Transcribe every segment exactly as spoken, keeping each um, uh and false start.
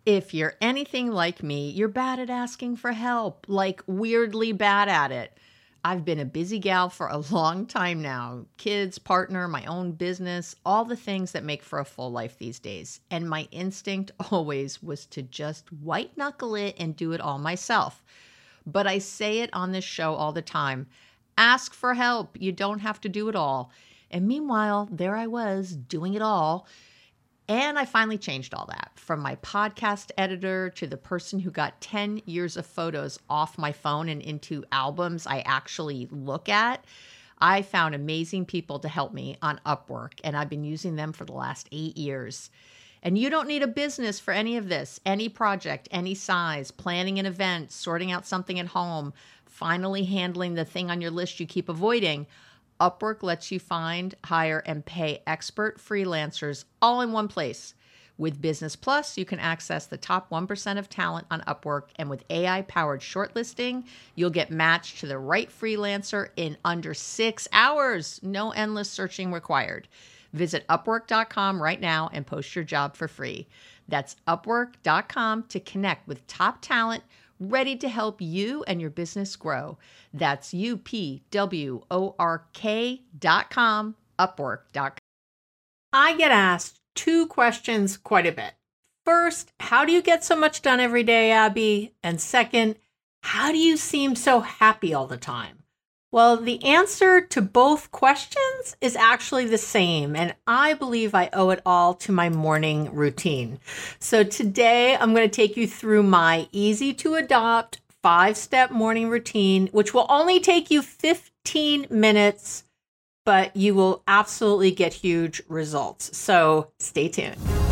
If you're anything like me, you're bad at asking for help, like weirdly bad at it. I've been a busy gal for a long time now. Kids, partner, my own business, all the things that make for a full life these days. And my instinct always was to just white knuckle it and do it all myself. But I say it on this show all the time. Ask for help. You don't have to do it all. And meanwhile, there I was doing it all. And I finally changed all that, from my podcast editor to the person who got ten years of photos off my phone and into albums I actually look at. I found amazing people to help me on Upwork, and I've been using them for the last eight years. And you don't need a business for any of this, any project, any size, planning an event, sorting out something at home, finally handling the thing on your list you keep avoiding. Upwork lets you find, hire, and pay expert freelancers all in one place. With Business Plus, you can access the top one percent of talent on Upwork, and with A I-powered shortlisting, you'll get matched to the right freelancer in under six hours. No endless searching required. Visit upwork dot com right now and post your job for free. That's upwork dot com to connect with top talent ready to help you and your business grow. That's U P W O R K dot com, upwork dot com. I get asked two questions quite a bit. First, how do you get so much done every day, Abby? And second, how do you seem so happy all the time? Well, the answer to both questions is actually the same, and I believe I owe it all to my morning routine. So today I'm going to take you through my easy to adopt five-step morning routine, which will only take you fifteen minutes, but you will absolutely get huge results. So stay tuned.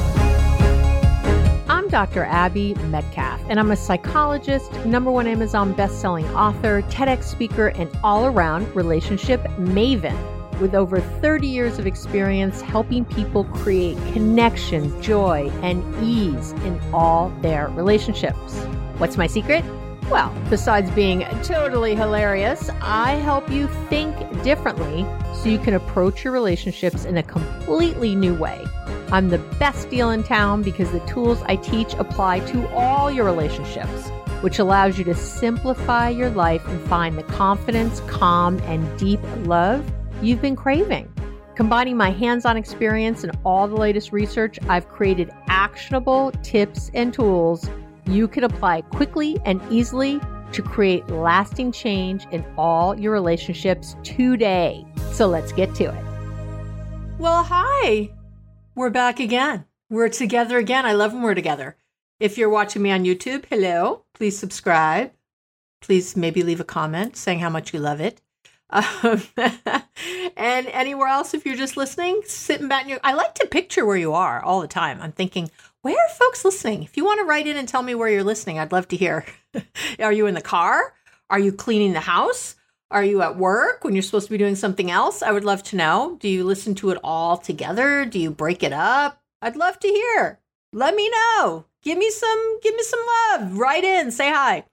I'm Doctor Abby Medcalf, and I'm a psychologist, number one Amazon bestselling author, TEDx speaker, and all-around relationship maven with over thirty years of experience helping people create connection, joy, and ease in all their relationships. What's my secret? Well, besides being totally hilarious, I help you think differently so you can approach your relationships in a completely new way. I'm the best deal in town because the tools I teach apply to all your relationships, which allows you to simplify your life and find the confidence, calm, and deep love you've been craving. Combining my hands-on experience and all the latest research, I've created actionable tips and tools you can apply quickly and easily to create lasting change in all your relationships today. So let's get to it. Well, hi. We're back again. We're together again. I love when we're together. If you're watching me on YouTube, hello. Please subscribe. Please maybe leave a comment saying how much you love it. Um, and anywhere else, if you're just listening, sitting back in your... I like to picture where you are all the time. I'm thinking, where are folks listening? If you want to write in and tell me where you're listening, I'd love to hear. Are you in the car? Are you cleaning the house? Are you at work when you're supposed to be doing something else? I would love to know. Do you listen to it all together? Do you break it up? I'd love to hear. Let me know. Give me some, give me some love. Write in, say hi.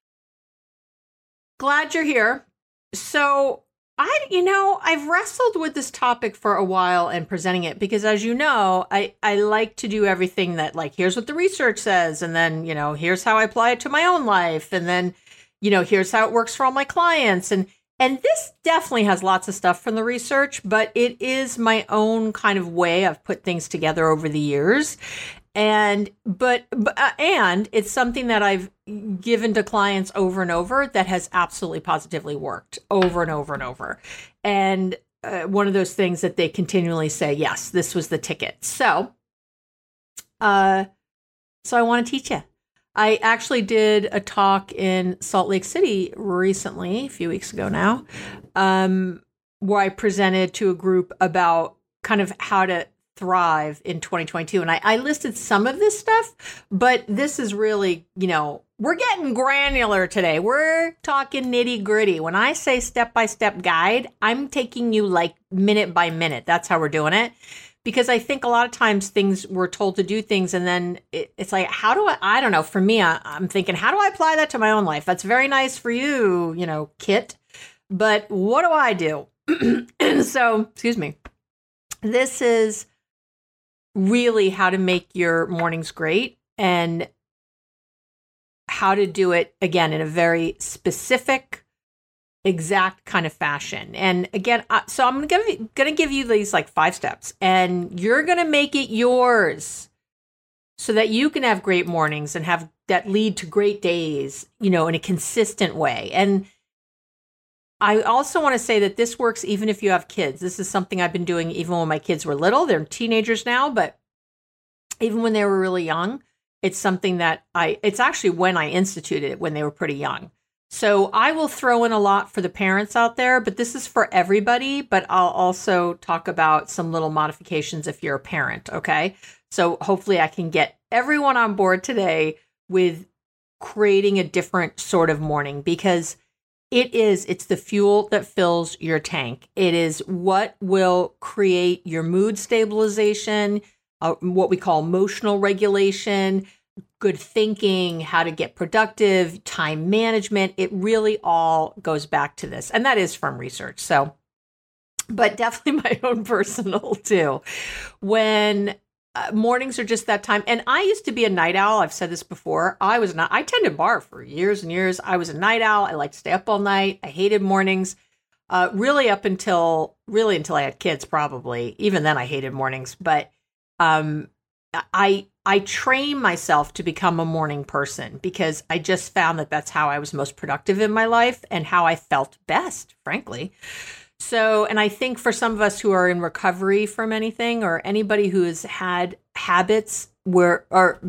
Glad you're here. So I, you know, I've wrestled with this topic for a while and presenting it because, as you know, I, I like to do everything that, like, here's what the research says. And then, you know, here's how I apply it to my own life. And then, you know, here's how it works for all my clients. And, and this definitely has lots of stuff from the research, but it is my own kind of way I've put things together over the years. And, but, but uh, and it's something that I've given to clients over and over that has absolutely positively worked over and over and over. And uh, one of those things that they continually say, yes, this was the ticket. So, uh, so I want to teach you. I actually did a talk in Salt Lake City recently, a few weeks ago now, um, where I presented to a group about kind of how to thrive in twenty twenty-two. And I, I listed some of this stuff, but this is really, you know, we're getting granular today. We're talking nitty gritty. When I say step-by-step guide, I'm taking you like minute by minute. That's how we're doing it. Because I think a lot of times things we're told to do things and then it, it's like, how do I, I don't know. For me, I, I'm thinking, how do I apply that to my own life? That's very nice for you, you know, Kit. But what do I do? So, excuse me. This is really how to make your mornings great and how to do it, again, in a very specific, exact kind of fashion. And again, uh, so I'm gonna, gonna give you these like five steps, and you're going to make it yours so that you can have great mornings and have that lead to great days, you know, in a consistent way. And I also want to say that this works even if you have kids. This is something I've been doing even when my kids were little. They're teenagers now, but even when they were really young, it's something that I, it's actually when I instituted it when they were pretty young. So I will throw in a lot for the parents out there, but this is for everybody. But I'll also talk about some little modifications if you're a parent. Okay. So hopefully I can get everyone on board today with creating a different sort of morning, because it is, it's the fuel that fills your tank. It is what will create your mood stabilization, uh, what we call emotional regulation, good thinking, how to get productive, time management. It really all goes back to this. And that is from research. So, but definitely my own personal too. When uh, mornings are just that time. And I used to be a night owl. I've said this before. I was not, I tended bar for years and years. I was a night owl. I liked to stay up all night. I hated mornings. Uh, really up until, really until I had kids, probably. Even then I hated mornings. But um, I, I train myself to become a morning person because I just found that that's how I was most productive in my life and how I felt best, frankly. So, and I think for some of us who are in recovery from anything, or anybody who has had habits where, or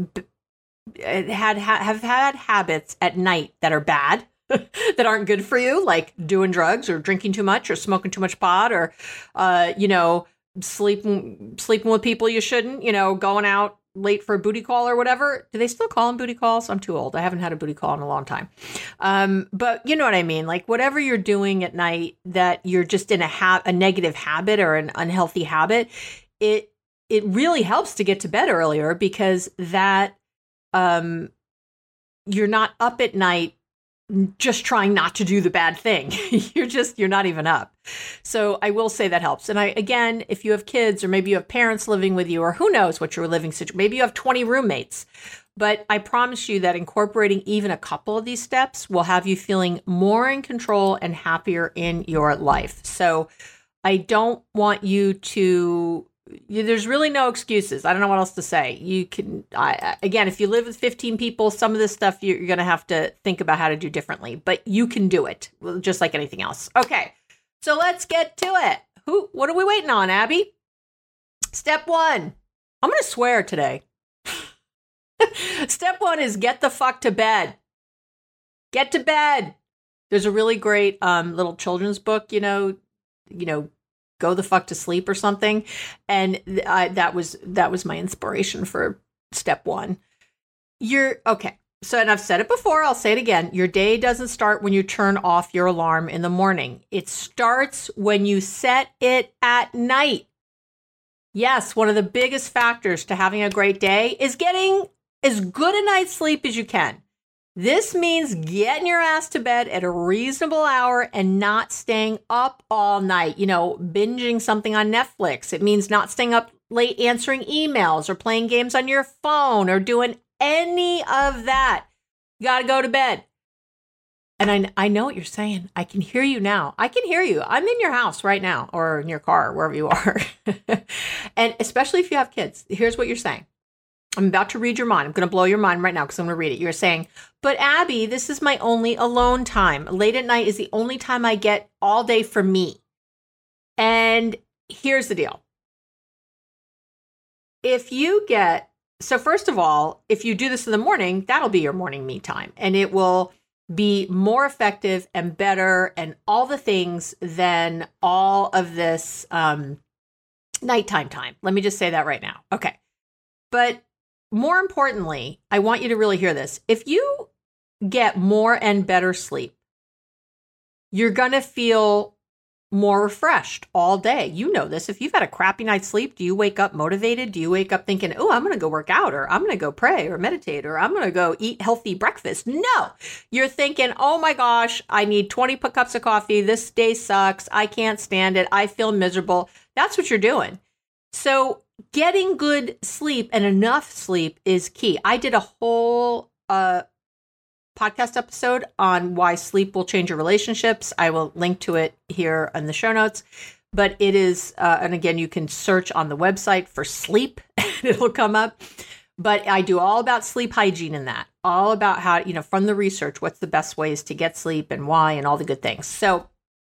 had, have had habits at night that are bad, that aren't good for you, like doing drugs or drinking too much or smoking too much pot, or, uh, you know, sleeping, sleeping with people you shouldn't, you know, going out late for a booty call or whatever. Do they still call them booty calls? I'm too old. I haven't had a booty call in a long time. Um, but you know what I mean? Like whatever you're doing at night that you're just in a ha- a negative habit or an unhealthy habit, it, it really helps to get to bed earlier, because that, um, you're not up at night just trying not to do the bad thing. You're just, you're not even up. So I will say that helps. And I, again, if you have kids, or maybe you have parents living with you, or who knows what your living situation, maybe you have twenty roommates, but I promise you that incorporating even a couple of these steps will have you feeling more in control and happier in your life. So I don't want you to, there's really no excuses. I don't know what else to say. You can, I, again, if you live with fifteen people, some of this stuff you're, you're going to have to think about how to do differently, but you can do it just like anything else. Okay. So let's get to it. Who, what are we waiting on, Abby? Step one. I'm going to swear today. Step one is get the fuck to bed. Get to bed. There's a really great um, little children's book, you know, you know, Go the fuck to sleep or something. And I, that was, that was my inspiration for step one. You're okay. So, and I've said it before, I'll say it again. Your day doesn't start when you turn off your alarm in the morning. It starts when you set it at night. Yes, one of the biggest factors to having a great day is getting as good a night's sleep as you can. This means getting your ass to bed at a reasonable hour and not staying up all night, you know, binging something on Netflix. It means not staying up late answering emails or playing games on your phone or doing any of that. You got to go to bed. And I, I know what you're saying. I can hear you now. I can hear you. I'm in your house right now, or in your car, wherever you are. And especially if you have kids, here's what you're saying. I'm about to read your mind. I'm going to blow your mind right now because I'm going to read it. You're saying, but Abby, this is my only alone time. Late at night is the only time I get all day for me. And here's the deal. If you get, so first of all, if you do this in the morning, that'll be your morning me time. And it will be more effective and better and all the things than all of this um, nighttime time. Let me just say that right now. Okay. But more importantly, I want you to really hear this. If you get more and better sleep, you're going to feel more refreshed all day. You know this. If you've had a crappy night's sleep, do you wake up motivated? Do you wake up thinking, oh, I'm going to go work out, or I'm going to go pray or meditate, or I'm going to go eat healthy breakfast? No, you're thinking, oh my gosh, I need twenty cups of coffee. This day sucks. I can't stand it. I feel miserable. That's what you're doing. So getting good sleep and enough sleep is key. I did a whole uh, podcast episode on why sleep will change your relationships. I will link to it here in the show notes. But it is, uh, and again, you can search on the website for sleep and it'll come up. But I do all about sleep hygiene in that, all about how, you know, from the research, what's the best ways to get sleep and why and all the good things. So,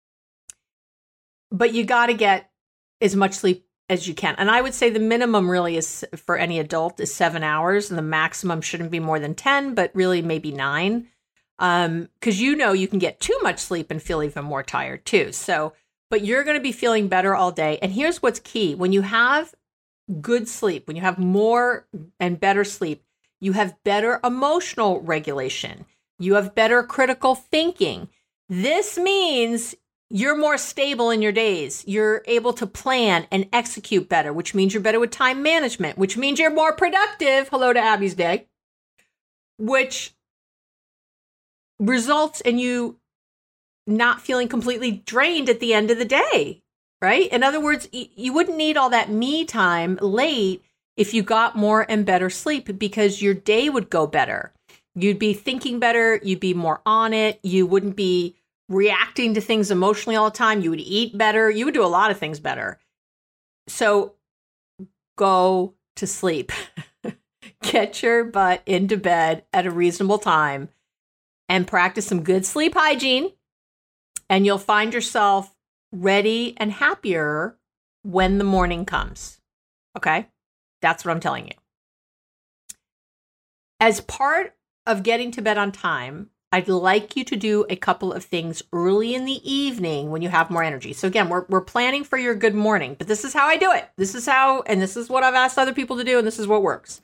but you got to get as much sleep as you can. And I would say the minimum really is for any adult is seven hours and the maximum shouldn't be more than ten, but really maybe nine. Um, because you know you can get too much sleep and feel even more tired too. So, but you're going to be feeling better all day. And here's what's key. When you have good sleep, when you have more and better sleep, you have better emotional regulation. You have better critical thinking. This means you're more stable in your days. You're able to plan and execute better, which means you're better with time management, which means you're more productive. Hello to Abby's day, which results in you not feeling completely drained at the end of the day, right? In other words, y- you wouldn't need all that me time late if you got more and better sleep because your day would go better. You'd be thinking better. You'd be more on it. You wouldn't be reacting to things emotionally all the time. You would eat better. You would do a lot of things better. So go to sleep. Get your butt into bed at a reasonable time and practice some good sleep hygiene. And you'll find yourself ready and happier when the morning comes. Okay? That's what I'm telling you. As part of getting to bed on time, I'd like you to do a couple of things early in the evening when you have more energy. So again, we're we're planning for your good morning, but this is how I do it. This is how, and this is what I've asked other people to do, and this is what works.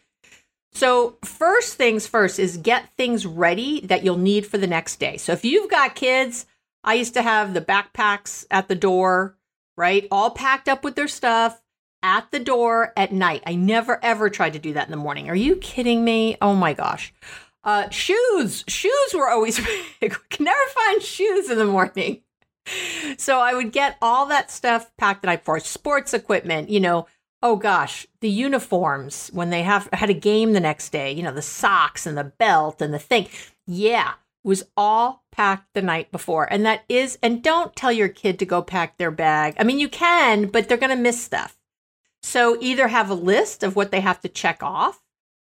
So first things first is get things ready that you'll need for the next day. So if you've got kids, I used to have the backpacks at the door, right? All packed up with their stuff at the door at night. I never, ever tried to do that in the morning. Are you kidding me? Oh my gosh. Uh, shoes. Shoes were always big. Could never find shoes in the morning. So I would get all that stuff packed the night before. Sports equipment, you know, oh gosh, the uniforms when they have had a game the next day, you know, the socks and the belt and the thing. Yeah. Was all packed the night before. And that is, and don't tell your kid to go pack their bag. I mean, you can, but they're going to miss stuff. So either have a list of what they have to check off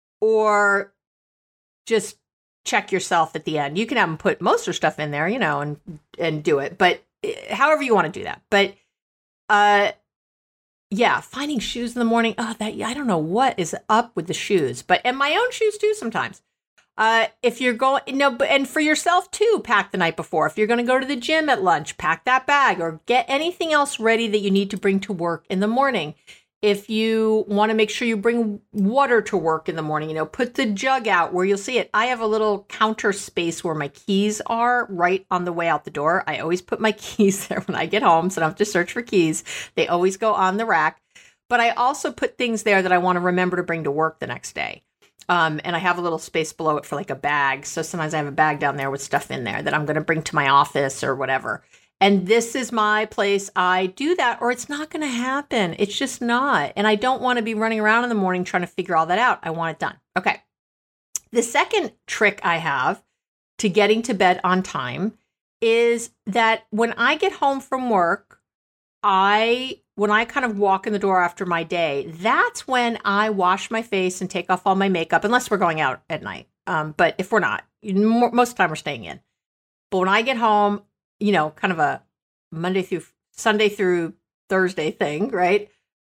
or just check yourself at the end. You can have them put most of their stuff in there, you know, and, and do it. But however you want to do that. But, uh, yeah, finding shoes in the morning. Oh, that, I don't know what is up with the shoes, but, and my own shoes too sometimes. Uh, if you're going, no, but, and for yourself too, pack the night before. If you're going to go to the gym at lunch, pack that bag or get anything else ready that you need to bring to work in the morning. If you want to make sure you bring water to work in the morning, you know, put the jug out where you'll see it. I have a little counter space where my keys are right on the way out the door. I always put my keys there when I get home, so I don't have to search for keys. They always go on the rack. But I also put things there that I want to remember to bring to work the next day. Um, and I have a little space below it for like a bag. So sometimes I have a bag down there with stuff in there that I'm going to bring to my office or whatever. And this is my place. I do that or it's not going to happen. It's just not. And I don't want to be running around in the morning trying to figure all that out. I want it done. Okay. The second trick I have to getting to bed on time is that when I get home from work, I, when I kind of walk in the door after my day, that's when I wash my face and take off all my makeup, unless we're going out at night. Um, but if we're not, most of the time we're staying in. But when I get home, you know, kind of a Monday through Sunday through Thursday thing, right?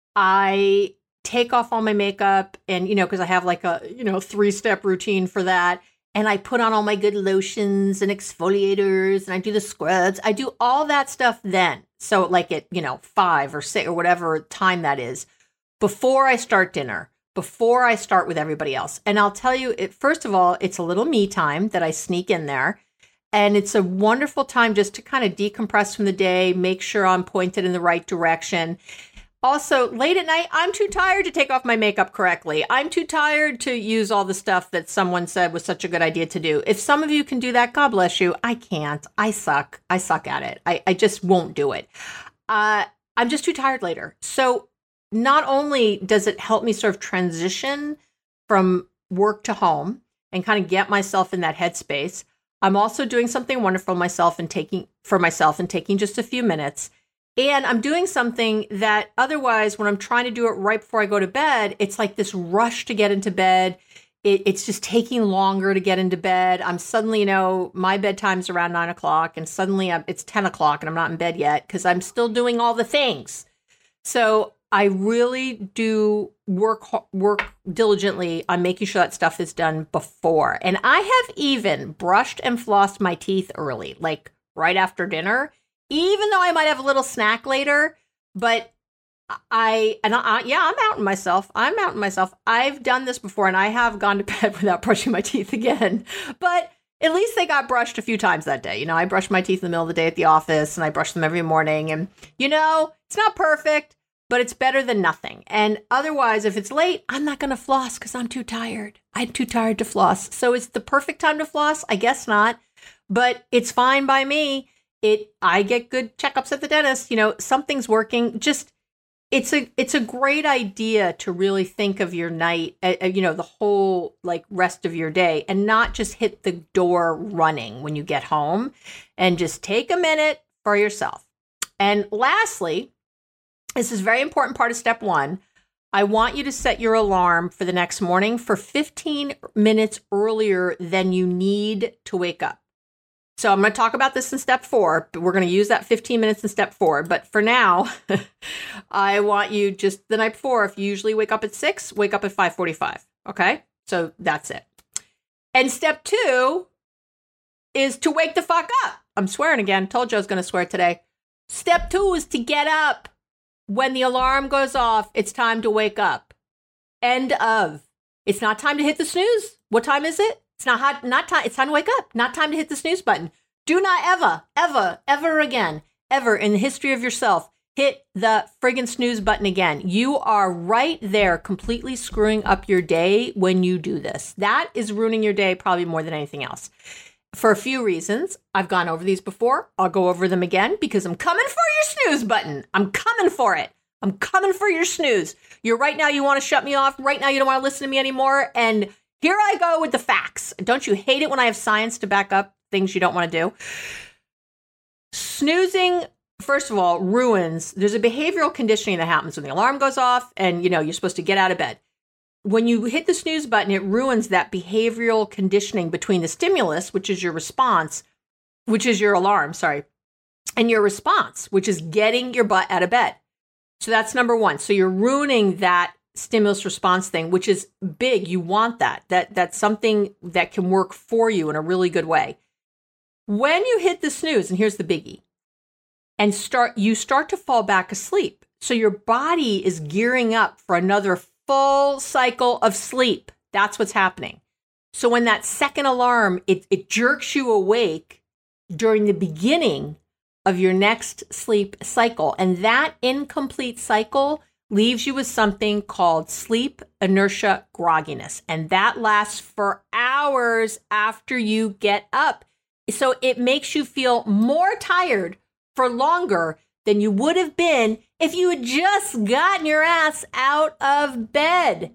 I take off all my makeup and, you know, because I have like a, you know, three-step routine for that. And I put on all my good lotions and exfoliators and I do the scrubs. I do all that stuff then. So like at, you know, five or six or whatever time that is, before I start dinner, before I start with everybody else. And I'll tell you, it, first of all, it's a little me time that I sneak in there. And it's a wonderful time just to kind of decompress from the day, make sure I'm pointed in the right direction. Also, late at night, I'm too tired to take off my makeup correctly. I'm too tired to use all the stuff that someone said was such a good idea to do. If some of you can do that, God bless you. I can't. I suck. I suck at it. I, I just won't do it. Uh, I'm just too tired later. So not only does it help me sort of transition from work to home and kind of get myself in that headspace, I'm also doing something wonderful myself and taking for myself and taking just a few minutes. And I'm doing something that otherwise, when I'm trying to do it right before I go to bed, it's like this rush to get into bed. It, it's just taking longer to get into bed. I'm suddenly, you know, my bedtime's around nine o'clock and suddenly I'm, it's ten o'clock and I'm not in bed yet because I'm still doing all the things. So I really do work work diligently on making sure that stuff is done before. And I have even brushed and flossed my teeth early, like right after dinner, even though I might have a little snack later. But I, and I, yeah, I'm outing myself. I'm outing myself. I've done this before and I have gone to bed without brushing my teeth again. But at least they got brushed a few times that day. You know, I brushed my teeth in the middle of the day at the office and I brush them every morning. And, you know, it's not perfect, but it's better than nothing. And otherwise, if it's late, I'm not going to floss because I'm too tired. I'm too tired to floss. So it's the perfect time to floss? I guess not, but it's fine by me. It, I get good checkups at the dentist. You know, something's working. Just, it's a, it's a great idea to really think of your night, uh, you know, the whole like rest of your day and not just hit the door running when you get home, and just take a minute for yourself. And lastly, this is a very important part of step one. I want you to set your alarm for the next morning for fifteen minutes earlier than you need to wake up. So I'm going to talk about this in step four, but we're going to use that fifteen minutes in step four. But for now, I want you just the night before, if you usually wake up at six, wake up at five forty-five. Okay. So that's it. And step two is to wake the fuck up. I'm swearing again. Told you I was going to swear today. Step two is to get up. When the alarm goes off, it's time to wake up. End of. It's not time to hit the snooze. What time is it? It's not hot, not time. It's time to wake up. Not time to hit the snooze button. Do not ever, ever, ever again, ever in the history of yourself, hit the friggin' snooze button again. You are right there completely screwing up your day when you do this. That is ruining your day probably more than anything else. For a few reasons. I've gone over these before. I'll go over them again because I'm coming for your snooze button. I'm coming for it. I'm coming for your snooze. You're right now, you want to shut me off. Right now, you don't want to listen to me anymore. And here I go with the facts. Don't you hate it when I have science to back up things you don't want to do? Snoozing, first of all, ruins. There's a behavioral conditioning that happens when the alarm goes off and, you know, you're supposed to get out of bed. When you hit the snooze button, it ruins that behavioral conditioning between the stimulus, which is your response, which is your alarm, sorry, and your response, which is getting your butt out of bed. So that's number one. So you're ruining that stimulus response thing, which is big. You want that. That that's something that can work for you in a really good way. When you hit the snooze, and here's the biggie, and start you start to fall back asleep. So your body is gearing up for another full cycle of sleep. That's what's happening. So when that second alarm, it, it jerks you awake during the beginning of your next sleep cycle. And that incomplete cycle leaves you with something called sleep inertia grogginess. And that lasts for hours after you get up. So it makes you feel more tired for longer than you would have been if you had just gotten your ass out of bed.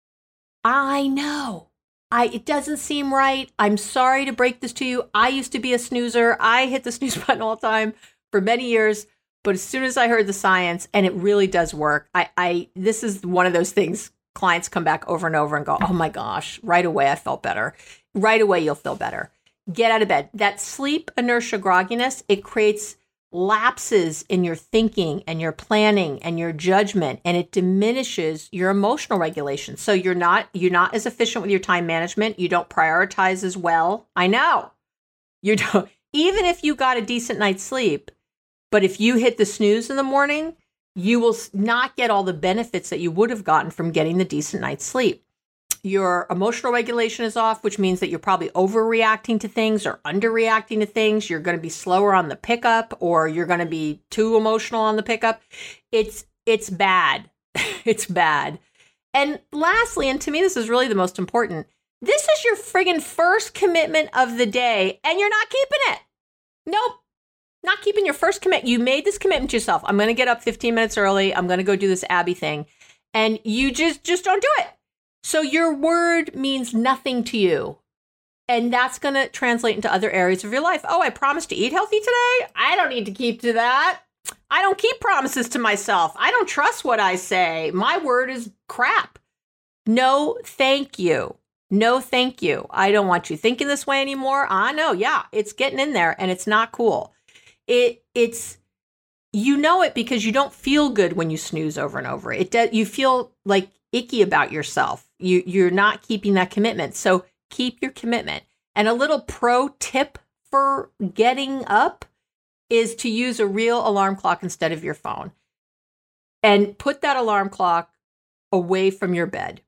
I know. I it doesn't seem right. I'm sorry to break this to you. I used to be a snoozer. I hit the snooze button all the time for many years. But as soon as I heard the science, and it really does work, I, I this is one of those things clients come back over and over and go, oh my gosh, right away I felt better. Right away you'll feel better. Get out of bed. That sleep inertia grogginess, it creates lapses in your thinking and your planning and your judgment, and it diminishes your emotional regulation. So you're not you're not as efficient with your time management. You don't prioritize as well. I know. You don't, even if you got a decent night's sleep, but if you hit the snooze in the morning, you will not get all the benefits that you would have gotten from getting the decent night's sleep. Your emotional regulation is off, which means that you're probably overreacting to things or underreacting to things. You're going to be slower on the pickup, or you're going to be too emotional on the pickup. It's it's bad. It's bad. And lastly, and to me, this is really the most important, this is your friggin' first commitment of the day, and you're not keeping it. Nope. not keeping your first commit. You made this commitment to yourself. I'm going to get up fifteen minutes early. I'm going to go do this Abby thing. And you just, just don't do it. So your word means nothing to you. And that's going to translate into other areas of your life. Oh, I promised to eat healthy today. I don't need to keep to that. I don't keep promises to myself. I don't trust what I say. My word is crap. No, thank you. No, thank you. I don't want you thinking this way anymore. I know. Yeah, it's getting in there and it's not cool. It it's, you know it because you don't feel good when you snooze over and over. It does. You feel like icky about yourself. You, you're not keeping that commitment. So keep your commitment. And a little pro tip for getting up is to use a real alarm clock instead of your phone. And put that alarm clock away from your bed.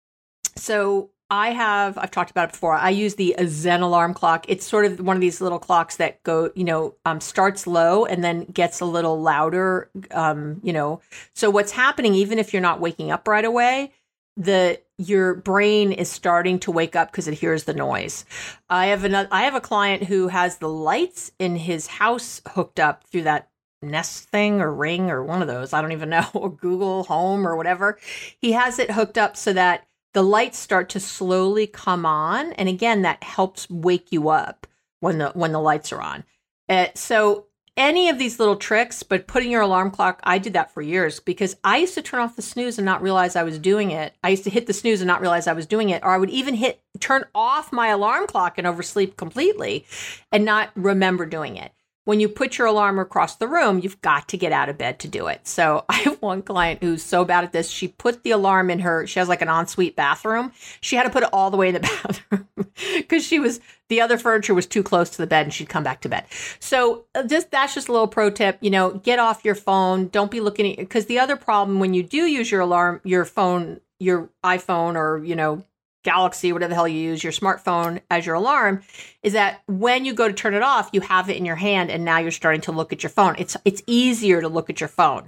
So I have, I've talked about it before, I use the Zen alarm clock. It's sort of one of these little clocks that go, you know, um, starts low and then gets a little louder, um, you know. So what's happening, even if you're not waking up right away, the your brain is starting to wake up because it hears the noise. I have another, I have a client who has the lights in his house hooked up through that Nest thing or Ring or one of those, I don't even know, or Google Home or whatever. He has it hooked up so that the lights start to slowly come on. And again, that helps wake you up when the when the lights are on. Uh, so any of these little tricks, but putting your alarm clock, I did that for years because I used to turn off the snooze and not realize I was doing it. I used to hit the snooze and not realize I was doing it. Or I would even hit turn off my alarm clock and oversleep completely and not remember doing it. When you put your alarm across the room, you've got to get out of bed to do it. So I have one client who's so bad at this. She put the alarm in her, she has like an ensuite bathroom. She had to put it all the way in the bathroom because she was, the other furniture was too close to the bed and she'd come back to bed. So just, that's just a little pro tip, you know, get off your phone. Don't be looking at, because the other problem when you do use your alarm, your phone, your iPhone or, you know, Galaxy, whatever the hell you use, your smartphone as your alarm, is that when you go to turn it off, you have it in your hand and now you're starting to look at your phone. It's it's easier to look at your phone.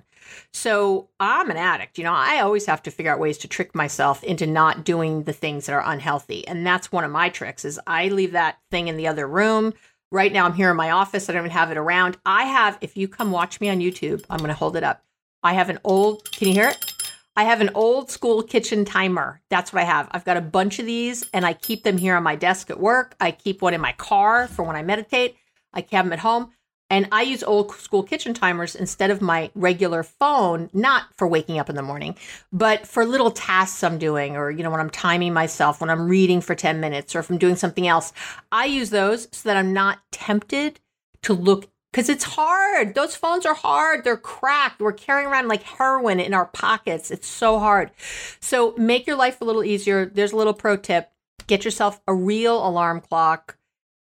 So I'm an addict. You know, I always have to figure out ways to trick myself into not doing the things that are unhealthy. And that's one of my tricks is I leave that thing in the other room. Right now I'm here in my office. I don't even have it around. I have, if you come watch me on YouTube, I'm going to hold it up. I have an old, can you hear it? I have an old school kitchen timer. That's what I have. I've got a bunch of these and I keep them here on my desk at work. I keep one in my car for when I meditate. I have them at home. And I use old school kitchen timers instead of my regular phone, not for waking up in the morning, but for little tasks I'm doing or, you know, when I'm timing myself, when I'm reading for ten minutes or if I'm doing something else. I use those so that I'm not tempted to look because it's hard. Those phones are hard. They're cracked. We're carrying around like heroin in our pockets. It's so hard. So make your life a little easier. There's a little pro tip. Get yourself a real alarm clock.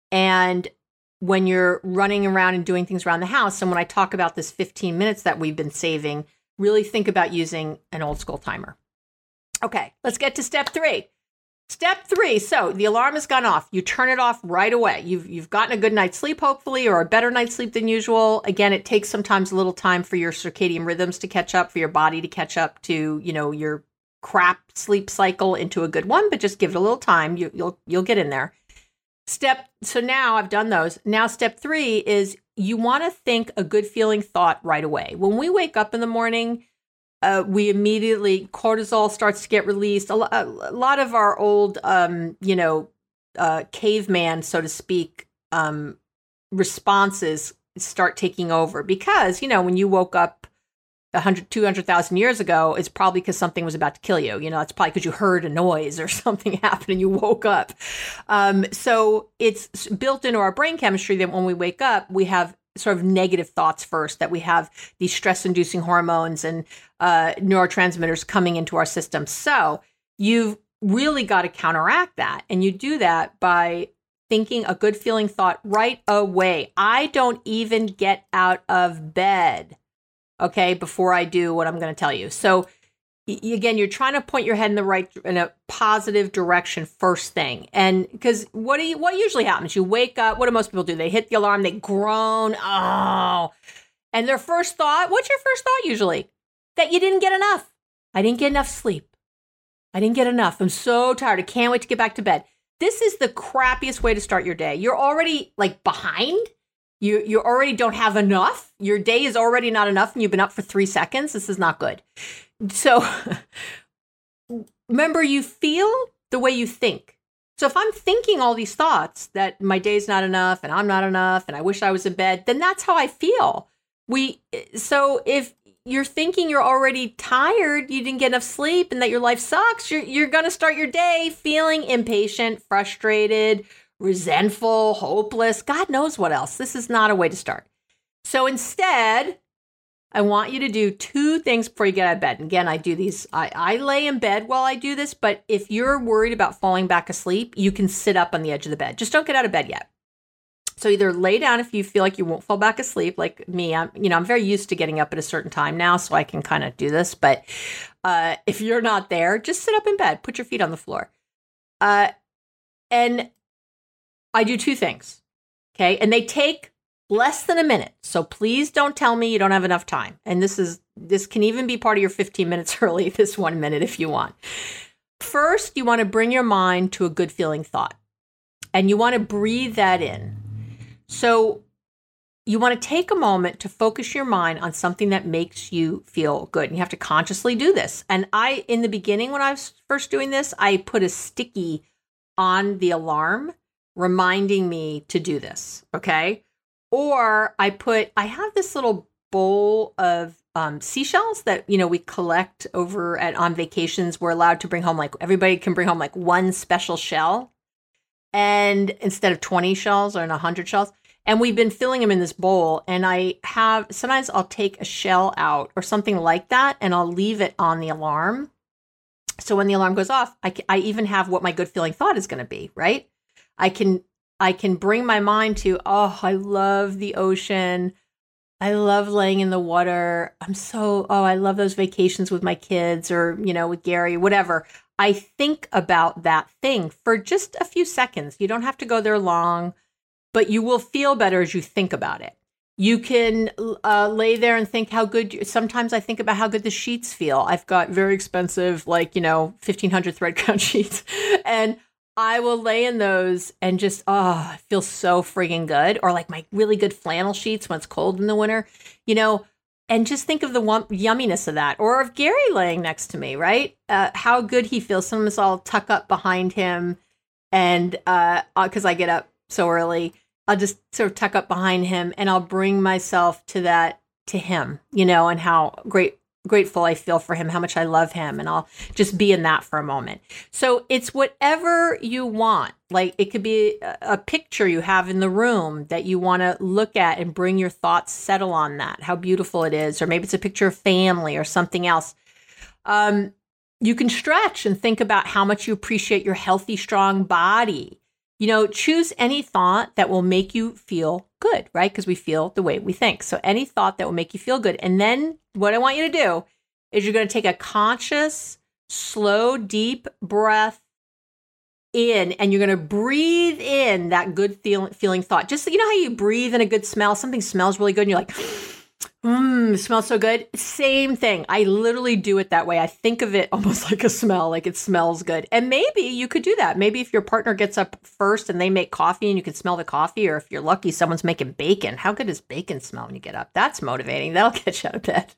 And when you're running around and doing things around the house, and when I talk about this fifteen minutes that we've been saving, really think about using an old school timer. Okay, let's get to step three. Step three. So the alarm has gone off. You turn it off right away. You've you've gotten a good night's sleep, hopefully, or a better night's sleep than usual. Again, it takes sometimes a little time for your circadian rhythms to catch up, for your body to catch up to, you know, your crap sleep cycle into a good one. But just give it a little time. You, you'll you'll get in there. Step. So now I've done those. Now step three is you want to think a good feeling thought right away. When we wake up in the morning, Uh, we immediately, cortisol starts to get released. A, lo- a lot of our old, um, you know, uh, caveman, so to speak, um, responses start taking over because, you know, when you woke up one hundred, two hundred thousand years ago, it's probably because something was about to kill you. You know, it's probably because you heard a noise or something happened and you woke up. Um, so it's built into our brain chemistry that when we wake up, we have sort of negative thoughts first, that we have these stress-inducing hormones and uh, neurotransmitters coming into our system. So you've really got to counteract that. And you do that by thinking a good feeling thought right away. I don't even get out of bed, okay, before I do what I'm going to tell you. So again, you're trying to point your head in the right, in a positive direction first thing. And because what do you, what usually happens? You wake up, what do most people do? They hit the alarm, they groan, oh, and their first thought, what's your first thought usually? That you didn't get enough. I didn't get enough sleep. I didn't get enough. I'm so tired. I can't wait to get back to bed. This is the crappiest way to start your day. You're already like behind. You you already don't have enough. Your day is already not enough and you've been up for three seconds. This is not good. So remember, you feel the way you think. So if I'm thinking all these thoughts that my day's not enough and I'm not enough and I wish I was in bed, then that's how I feel. We so if you're thinking you're already tired, you didn't get enough sleep, and that your life sucks, you're you're going to start your day feeling impatient, frustrated, resentful, hopeless, God knows what else. This is not a way to start. So instead, I want you to do two things before you get out of bed. And again, I do these, I, I lay in bed while I do this, but if you're worried about falling back asleep, you can sit up on the edge of the bed. Just don't get out of bed yet. So either lay down if you feel like you won't fall back asleep, like me. I'm, you know, I'm very used to getting up at a certain time now, so I can kind of do this. But uh, if you're not there, just sit up in bed, put your feet on the floor. Uh, and I do two things, okay? And they take less than a minute. So please don't tell me you don't have enough time. And this is this can even be part of your fifteen minutes early, this one minute if you want. First, you want to bring your mind to a good feeling thought. And you want to breathe that in. So you want to take a moment to focus your mind on something that makes you feel good. And you have to consciously do this. And I, in the beginning, when I was first doing this, I put a sticky on the alarm reminding me to do this. Okay. Or I put, I have this little bowl of um, seashells that, you know, we collect over at on vacations. We're allowed to bring home, like everybody can bring home like one special shell. And instead of twenty shells or one hundred shells, and we've been filling them in this bowl. And I have, sometimes I'll take a shell out or something like that, and I'll leave it on the alarm. So when the alarm goes off, I, I even have what my good feeling thought is going to be, right? I can, I can bring my mind to, oh, I love the ocean. I love laying in the water. I'm so, oh, I love those vacations with my kids or, you know, with Gary, whatever. I think about that thing for just a few seconds. You don't have to go there long, but you will feel better as you think about it. You can uh, lay there and think how good, you, sometimes I think about how good the sheets feel. I've got very expensive, like, you know, fifteen hundred thread count sheets. And I will lay in those and just, oh, it feels so friggin' good. Or like my really good flannel sheets when it's cold in the winter, you know, and just think of the wum- yumminess of that. Or of Gary laying next to me, right? Uh, how good he feels. Sometimes I'll tuck up behind him and uh, because I get up so early, I'll just sort of tuck up behind him and I'll bring myself to that, to him, you know, and how great, grateful I feel for him, how much I love him. And I'll just be in that for a moment. So it's whatever you want. Like it could be a, a picture you have in the room that you want to look at and bring your thoughts, settle on that, how beautiful it is. Or maybe it's a picture of family or something else. Um, you can stretch and think about how much you appreciate your healthy, strong body. You know, choose any thought that will make you feel good, right? Because we feel the way we think. So any thought that will make you feel good. And then what I want you to do is you're going to take a conscious, slow, deep breath in, and you're going to breathe in that good feel, feeling thought. Just, you know how you breathe in a good smell? Something smells really good and you're like, mmm, it smells so good. Same thing. I literally do it that way. I think of it almost like a smell, like it smells good. And maybe you could do that. Maybe if your partner gets up first and they make coffee and you can smell the coffee, or if you're lucky, someone's making bacon. How good does bacon smell when you get up? That's motivating. That'll get you out of bed.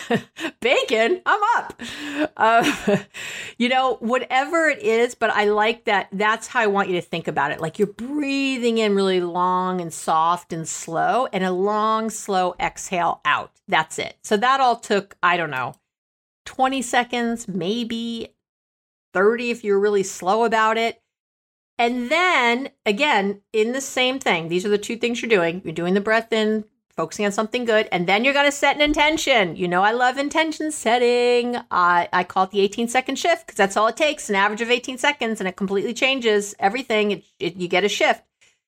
Bacon, I'm up. Uh, you know, whatever it is, but I like that. That's how I want you to think about it. Like you're breathing in really long and soft and slow, and a long, slow exhale out. That's it. So that all took, I don't know, twenty seconds, maybe thirty if you're really slow about it. And then again, in the same thing, these are the two things you're doing. You're doing the breath in, focusing on something good, and then you're going to set an intention. You know, I love intention setting. I, I call it the eighteen second shift because that's all it takes, an average of eighteen seconds, and it completely changes everything. It, it, you get a shift.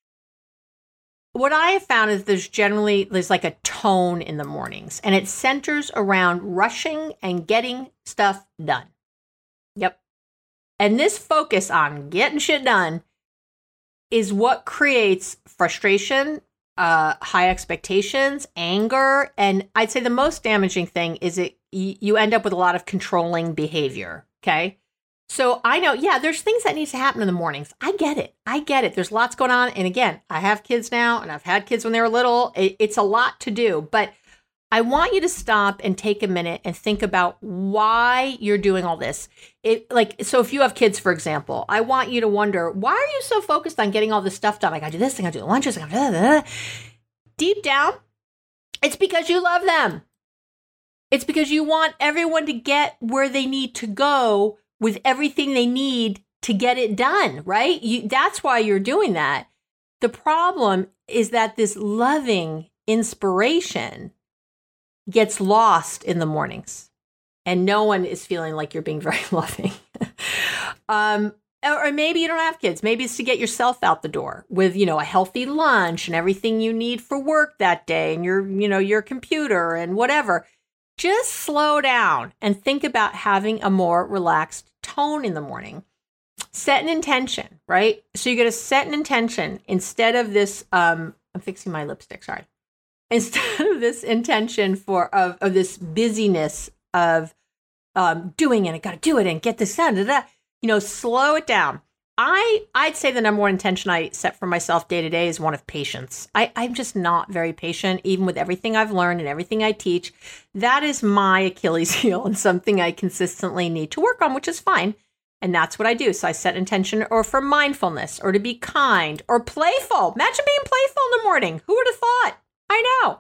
What I have found is there's generally, there's like a tone in the mornings, and it centers around rushing and getting stuff done. Yep. And this focus on getting shit done is what creates frustration, uh, high expectations, anger. And I'd say the most damaging thing is it, you end up with a lot of controlling behavior. Okay. So I know, yeah, there's things that need to happen in the mornings. I get it. I get it. There's lots going on. And again, I have kids now and I've had kids when they were little. It, it's a lot to do, but I want you to stop and take a minute and think about why you're doing all this. It like, so if you have kids, for example, I want you to wonder, why are you so focused on getting all this stuff done? I gotta do this, I gotta do lunches, I gotta blah, blah, blah. Deep down, it's because you love them. It's because you want everyone to get where they need to go with everything they need to get it done, right? You, that's why you're doing that. The problem is that this loving inspiration gets lost in the mornings and no one is feeling like you're being very loving. um, or, or maybe you don't have kids. Maybe it's to get yourself out the door with, you know, a healthy lunch and everything you need for work that day and your, you know, your computer and whatever. Just slow down and think about having a more relaxed tone in the morning. Set an intention, right? So you're going to set an intention instead of this, um, I'm fixing my lipstick, sorry. Instead of this intention for of, of this busyness of um, doing it, I got to do it and get this done, da, da, you know, slow it down. I, I'd say the number one intention I set for myself day to day is one of patience. I, I'm just not very patient, even with everything I've learned and everything I teach. That is my Achilles heel and something I consistently need to work on, which is fine. And that's what I do. So I set intention or for mindfulness or to be kind or playful. Imagine being playful in the morning. Who would have thought? I know.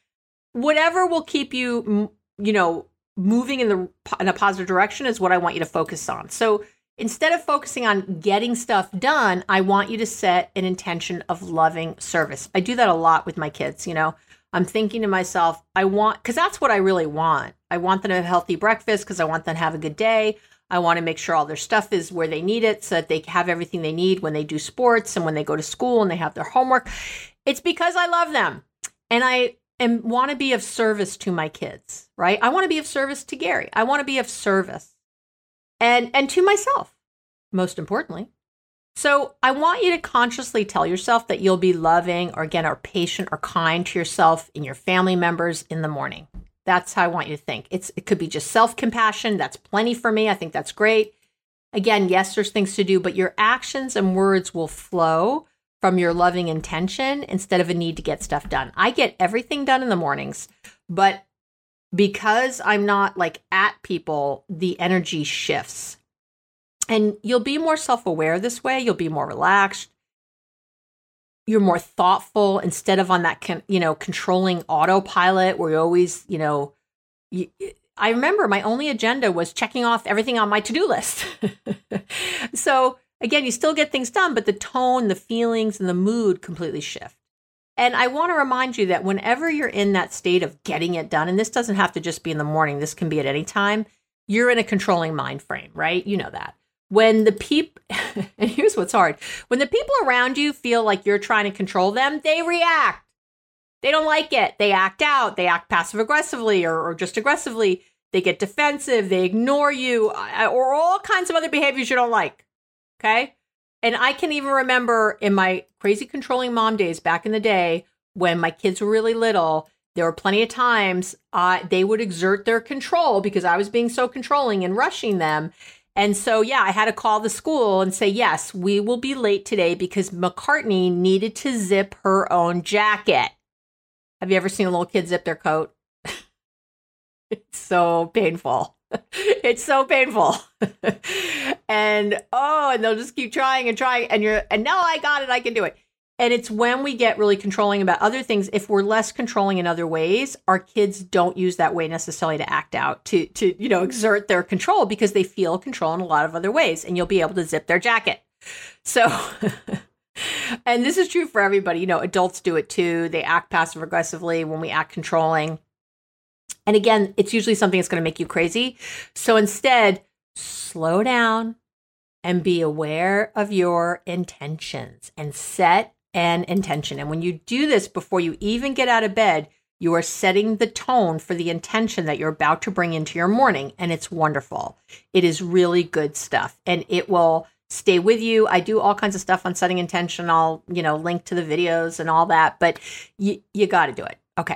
Whatever will keep you, you know, moving in the in a positive direction is what I want you to focus on. So instead of focusing on getting stuff done, I want you to set an intention of loving service. I do that a lot with my kids. You know, I'm thinking to myself, I want, because that's what I really want. I want them to have a healthy breakfast because I want them to have a good day. I want to make sure all their stuff is where they need it so that they have everything they need when they do sports and when they go to school and they have their homework. It's because I love them. And I am, want to be of service to my kids, right? I want to be of service to Gary. I want to be of service and, and to myself, most importantly. So I want you to consciously tell yourself that you'll be loving or, again, are patient or kind to yourself and your family members in the morning. That's how I want you to think. It's, it could be just self-compassion. That's plenty for me. I think that's great. Again, yes, there's things to do, but your actions and words will flow from your loving intention instead of a need to get stuff done. I get everything done in the mornings, but because I'm not like at people, the energy shifts. And you'll be more self-aware this way. You'll be more relaxed. You're more thoughtful instead of on that, con- you know, controlling autopilot where you always, you know, you, I remember my only agenda was checking off everything on my to-do list. So again, you still get things done, but the tone, the feelings, and the mood completely shift. And I want to remind you that whenever you're in that state of getting it done, and this doesn't have to just be in the morning, this can be at any time, you're in a controlling mind frame, right? You know that. When the people, and here's what's hard, when the people around you feel like you're trying to control them, they react. They don't like it. They act out. They act passive aggressively or, or just aggressively. They get defensive. They ignore you or all kinds of other behaviors you don't like. Okay. And I can even remember in my crazy controlling mom days back in the day when my kids were really little, there were plenty of times uh, they would exert their control because I was being so controlling and rushing them. And so, yeah, I had to call the school and say, yes, we will be late today because McCartney needed to zip her own jacket. Have you ever seen a little kid zip their coat? It's so painful. It's so painful. And, oh, and they'll just keep trying and trying. And you're, and now I got it. I can do it. And it's when we get really controlling about other things, if we're less controlling in other ways, our kids don't use that way necessarily to act out, to, to, you know, exert their control because they feel control in a lot of other ways. And you'll be able to zip their jacket. So, and this is true for everybody. You know, adults do it too. They act passive aggressively when we act controlling. And again, it's usually something that's going to make you crazy. So instead, slow down and be aware of your intentions and set an intention. And when you do this before you even get out of bed, you are setting the tone for the intention that you're about to bring into your morning. And it's wonderful. It is really good stuff. And it will stay with you. I do all kinds of stuff on setting intention. I'll, you know, link to the videos and all that, but you, you got to do it. Okay.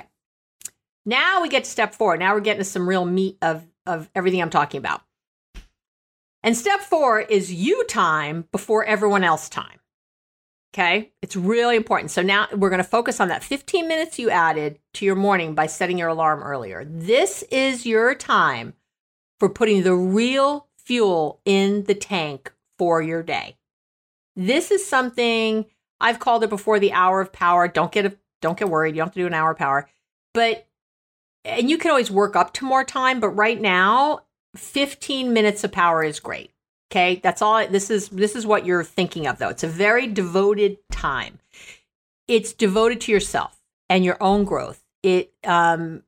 Now we get to step four. Now we're getting to some real meat of, of everything I'm talking about. And step four is you time before everyone else time. Okay. It's really important. So now we're going to focus on that fifteen minutes you added to your morning by setting your alarm earlier. This is your time for putting the real fuel in the tank for your day. This is something I've called it before the hour of power. Don't get a, don't get worried. You don't have to do an hour of power, but, and you can always work up to more time, but right now, fifteen minutes of power is great. Okay. That's all. This is, this is what you're thinking of though. It's a very devoted time. It's devoted to yourself and your own growth. It, um,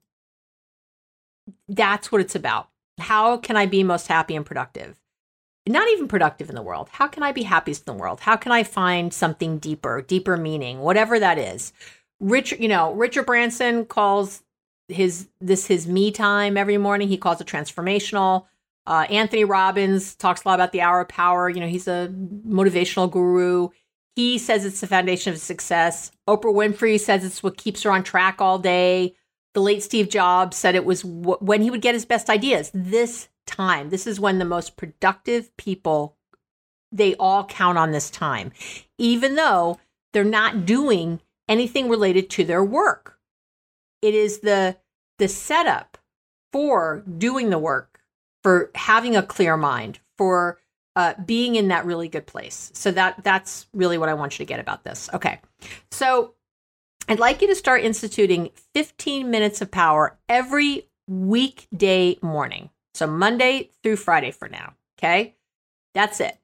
that's what it's about. How can I be most happy and productive? Not even productive in the world. How can I be happiest in the world? How can I find something deeper, deeper meaning, whatever that is? Richard, you know, Richard Branson calls his, this his me time every morning. He calls it transformational. Uh, Anthony Robbins talks a lot about the hour of power. You know, he's a motivational guru. He says it's the foundation of success. Oprah Winfrey says it's what keeps her on track all day. The late Steve Jobs said it was w- when he would get his best ideas. This time, this is when the most productive people, they all count on this time, even though they're not doing anything related to their work. It is the, the setup for doing the work, for having a clear mind, for uh, being in that really good place. So that that's really what I want you to get about this. Okay. So I'd like you to start instituting fifteen minutes of power every weekday morning. So Monday through Friday for now. Okay. That's it.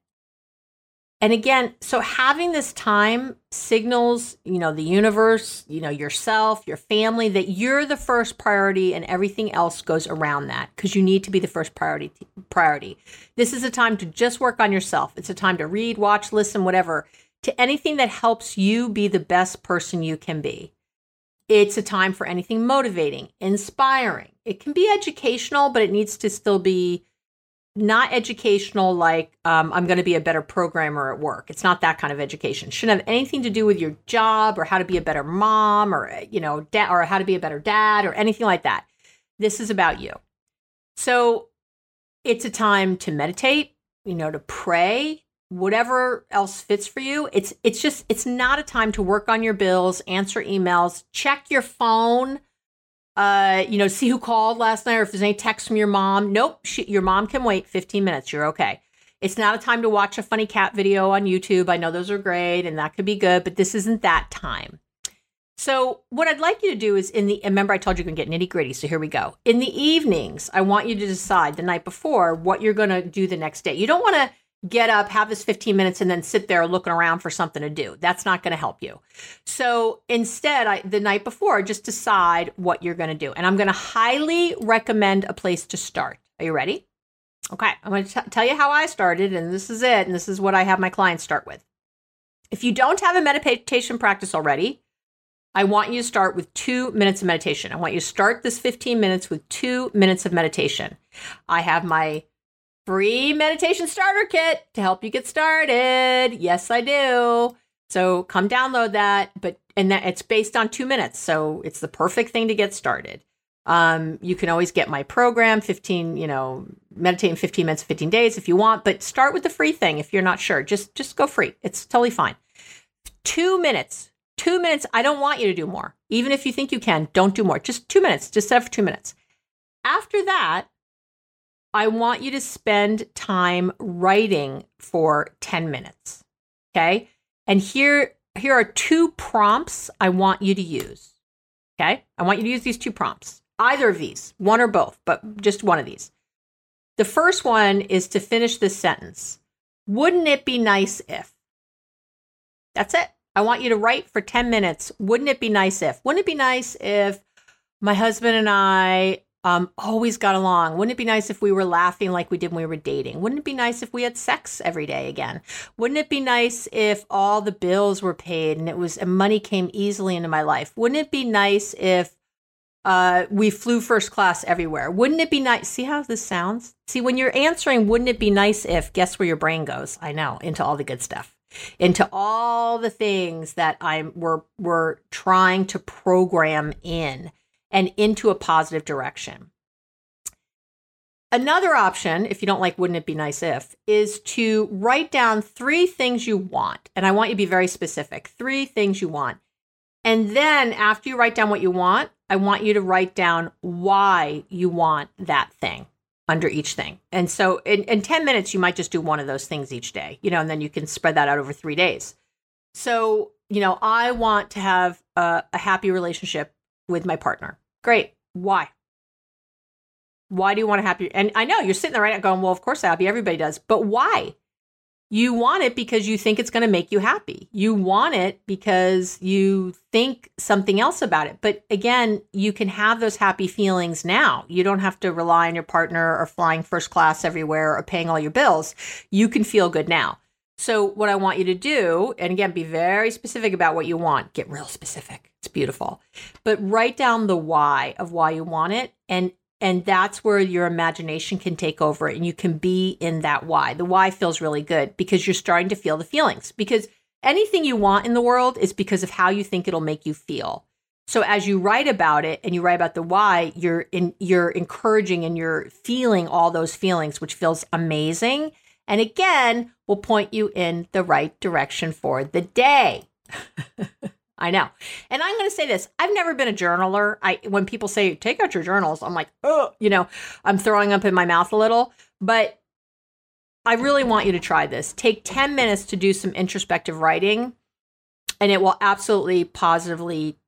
And again, so having this time signals, you know, the universe, you know, yourself, your family, that you're the first priority and everything else goes around that, because you need to be the first priority priority. This is a time to just work on yourself. It's a time to read, watch, listen, whatever, to anything that helps you be the best person you can be. It's a time for anything motivating, inspiring. It can be educational, but it needs to still be not educational like um, I'm going to be a better programmer at work. It's not that kind of education. It shouldn't have anything to do with your job or how to be a better mom or, you know, da- or how to be a better dad or anything like that. This is about you. So it's a time to meditate, you know, to pray, whatever else fits for you. It's it's just, it's not a time to work on your bills, answer emails, check your phone, uh, you know, see who called last night or if there's any text from your mom. Nope. She, your mom can wait fifteen minutes. You're okay. It's not a time to watch a funny cat video on YouTube. I know those are great and that could be good, but this isn't that time. So what I'd like you to do is in the, remember I told you you're going to get nitty gritty. So here we go. In the evenings, I want you to decide the night before what you're going to do the next day. You don't want to get up, have this fifteen minutes, and then sit there looking around for something to do. That's not going to help you. So instead, I, the night before, just decide what you're going to do. And I'm going to highly recommend a place to start. Are you ready? Okay. I'm going to t- tell you how I started, and this is it. And this is what I have my clients start with. If you don't have a meditation practice already, I want you to start with two minutes of meditation. I want you to start this fifteen minutes with two minutes of meditation. I have my free meditation starter kit to help you get started. Yes, I do. So come download that, but and that it's based on two minutes. So it's the perfect thing to get started. Um, you can always get my program, fifteen, you know, meditate in fifteen minutes, fifteen days if you want, but start with the free thing. If you're not sure, just, just go free. It's totally fine. Two minutes, two minutes. I don't want you to do more. Even if you think you can, don't do more. Just two minutes, just set it for two minutes. After that, I want you to spend time writing for ten minutes. Okay. And here, here are two prompts I want you to use. Okay. I want you to use these two prompts, either of these, one or both, but just one of these. The first one is to finish this sentence. Wouldn't it be nice if? That's it. I want you to write for ten minutes. Wouldn't it be nice if? Wouldn't it be nice if my husband and I Um, always got along? Wouldn't it be nice if we were laughing like we did when we were dating? Wouldn't it be nice if we had sex every day again? Wouldn't it be nice if all the bills were paid and it was and money came easily into my life? Wouldn't it be nice if uh, we flew first class everywhere? Wouldn't it be nice? See how this sounds? See, when you're answering, wouldn't it be nice if, guess where your brain goes? I know, into all the good stuff, into all the things that I'm we're we're trying to program in. And into a positive direction. Another option, if you don't like wouldn't it be nice if, is to write down three things you want. And I want you to be very specific. Three things you want. And then after you write down what you want, I want you to write down why you want that thing under each thing. And so in, in ten minutes, you might just do one of those things each day, you know, and then you can spread that out over three days. So, you know, I want to have a, a happy relationship with my partner. Great. Why? Why do you want a happy? And I know you're sitting there right now going, well, of course, happy. Everybody does. But why? You want it because you think it's going to make you happy. You want it because you think something else about it. But again, you can have those happy feelings now. You don't have to rely on your partner or flying first class everywhere or paying all your bills. You can feel good now. So what I want you to do, and again, be very specific about what you want. Get real specific. It's beautiful. But write down the why of why you want it. And And that's where your imagination can take over and you can be in that why. The why feels really good because you're starting to feel the feelings. Because anything you want in the world is because of how you think it'll make you feel. So as you write about it and you write about the why, you're in, you're encouraging and you're feeling all those feelings, which feels amazing. And again, will point you in the right direction for the day. I know. And I'm going to say this. I've never been a journaler. I when people say, take out your journals, I'm like, oh, you know, I'm throwing up in my mouth a little. But I really want you to try this. Take ten minutes to do some introspective writing, and it will absolutely positively